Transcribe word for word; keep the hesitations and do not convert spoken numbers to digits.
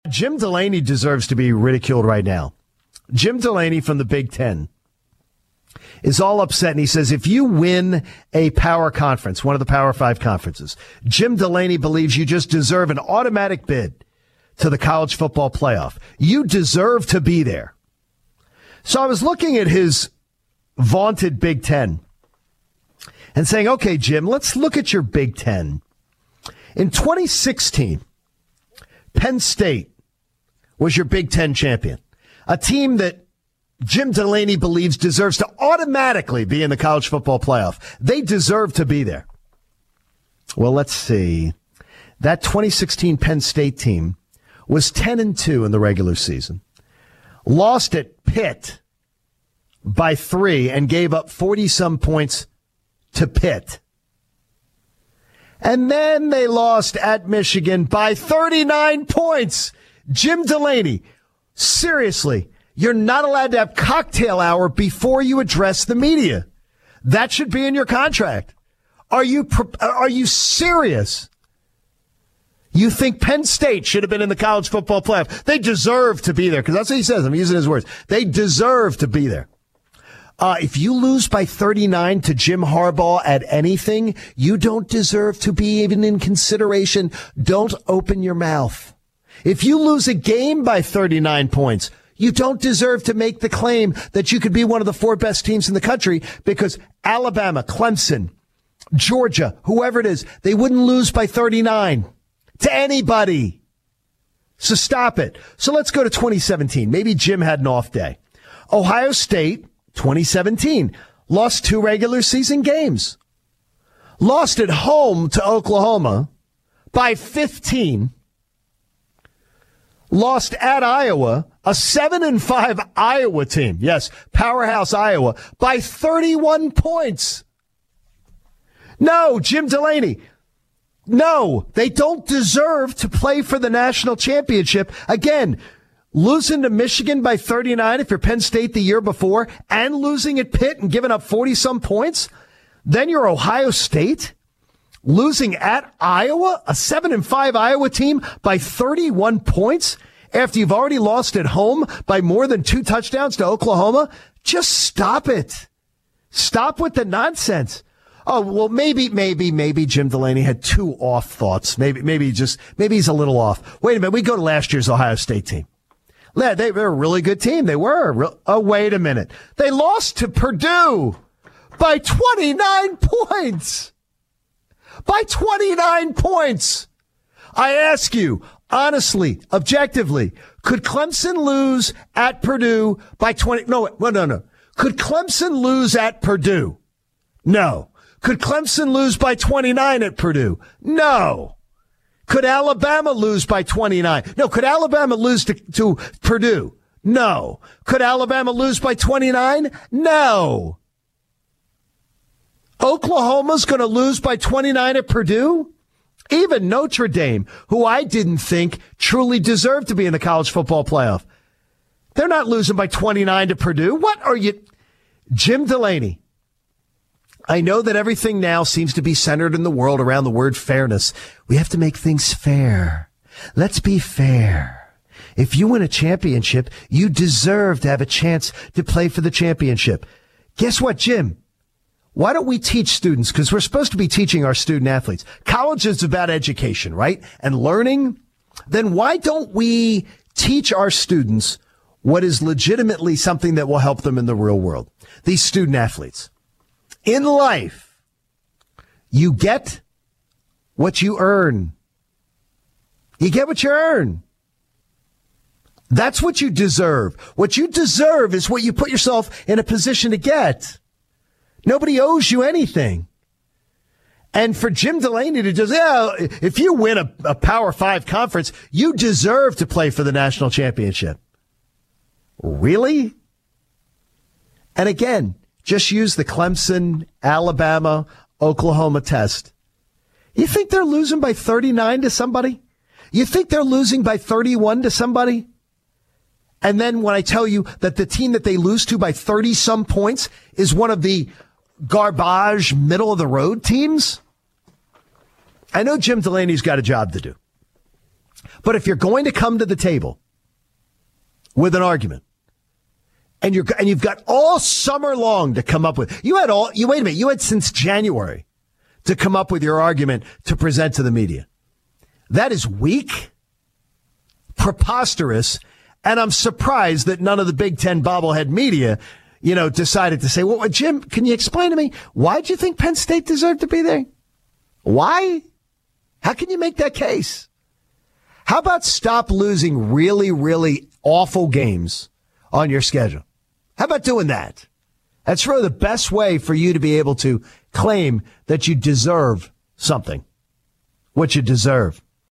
Jim Delaney deserves to be ridiculed right now. Jim Delaney from the Big Ten is all upset, and he says if you win a power conference, one of the Power Five conferences, Jim Delaney believes you just deserve an automatic bid to the college football playoff. You deserve to be there. So I was looking at his vaunted Big Ten and saying, okay, Jim, let's look at your Big Ten. In twenty sixteen, Penn State was your Big Ten champion, a team that Jim Delaney believes deserves to automatically be in the college football playoff. They deserve to be there. Well, let's see. That twenty sixteen Penn State team was ten and two in the regular season, lost at Pitt by three and gave up forty-some points to Pitt. And then they lost at Michigan by thirty-nine points. Jim Delaney, seriously, you're not allowed to have cocktail hour before you address the media. That should be in your contract. Are you are you serious? You think Penn State should have been in the college football playoff? They deserve to be there, because that's what he says. I'm using his words. They deserve to be there. Uh, if you lose by thirty-nine to Jim Harbaugh at anything, you don't deserve to be even in consideration. Don't open your mouth. If you lose a game by thirty-nine points, you don't deserve to make the claim that you could be one of the four best teams in the country, because Alabama, Clemson, Georgia, whoever it is, they wouldn't lose by thirty-nine to anybody. So stop it. So let's go to twenty seventeen. Maybe Jim had an off day. Ohio State, twenty seventeen, lost two regular season games. Lost at home to Oklahoma by fifteen. Lost at Iowa, a seven and five Iowa team. Yes, powerhouse Iowa, by thirty-one points. No, Jim Delaney. No, they don't deserve to play for the national championship. Again, losing to Michigan by thirty-nine if you're Penn State the year before, and losing at Pitt and giving up forty-some points. Then you're Ohio State, losing at Iowa, a seven and five Iowa team, by thirty-one points after you've already lost at home by more than two touchdowns to Oklahoma. Just stop it. Stop with the nonsense. Oh, well, maybe, maybe, maybe Jim Delaney had two off thoughts. Maybe, maybe just, maybe he's a little off. Wait a minute. We go to last year's Ohio State team. Yeah, they were a really good team. They were. Oh, wait a minute. They lost to Purdue by twenty-nine points. By twenty-nine points. I ask you, honestly, objectively, could Clemson lose at Purdue by twenty? No, no, no, no. Could Clemson lose at Purdue? No. Could Clemson lose by twenty-nine at Purdue? No. Could Alabama lose by twenty-nine? No. Could Alabama lose to, to Purdue? No. Could Alabama lose by twenty-nine? No. Oklahoma's going to lose by twenty-nine at Purdue? Even Notre Dame, who I didn't think truly deserved to be in the college football playoff, they're not losing by twenty-nine to Purdue. What are you? Jim Delaney. I know that everything now seems to be centered in the world around the word fairness. We have to make things fair. Let's be fair. If you win a championship, you deserve to have a chance to play for the championship. Guess what, Jim? Why don't we teach students, because we're supposed to be teaching our student athletes. College is about education, right? And learning. Then why don't we teach our students what is legitimately something that will help them in the real world? These student athletes. In life, you get what you earn. You get what you earn. That's what you deserve. What you deserve is what you put yourself in a position to get. Nobody owes you anything. And for Jim Delaney to just, yeah, if you win a, a Power Five conference, you deserve to play for the national championship. Really? And again, just use the Clemson, Alabama, Oklahoma test. You think they're losing by thirty-nine to somebody? You think they're losing by thirty-one to somebody? And then when I tell you that the team that they lose to by thirty-some points is one of the garbage, middle-of-the-road teams? I know Jim Delaney's got a job to do. But if you're going to come to the table with an argument, and you're and you've got all summer long to come up with, you had all you wait a minute, you had since January to come up with your argument to present to the media. That is weak, preposterous, and I'm surprised that none of the Big Ten bobblehead media, you know, decided to say, well, Jim, can you explain to me, why do you think Penn State deserved to be there? Why? How can you make that case? How about stop losing really, really awful games on your schedule? How about doing that? That's really the best way for you to be able to claim that you deserve something, what you deserve.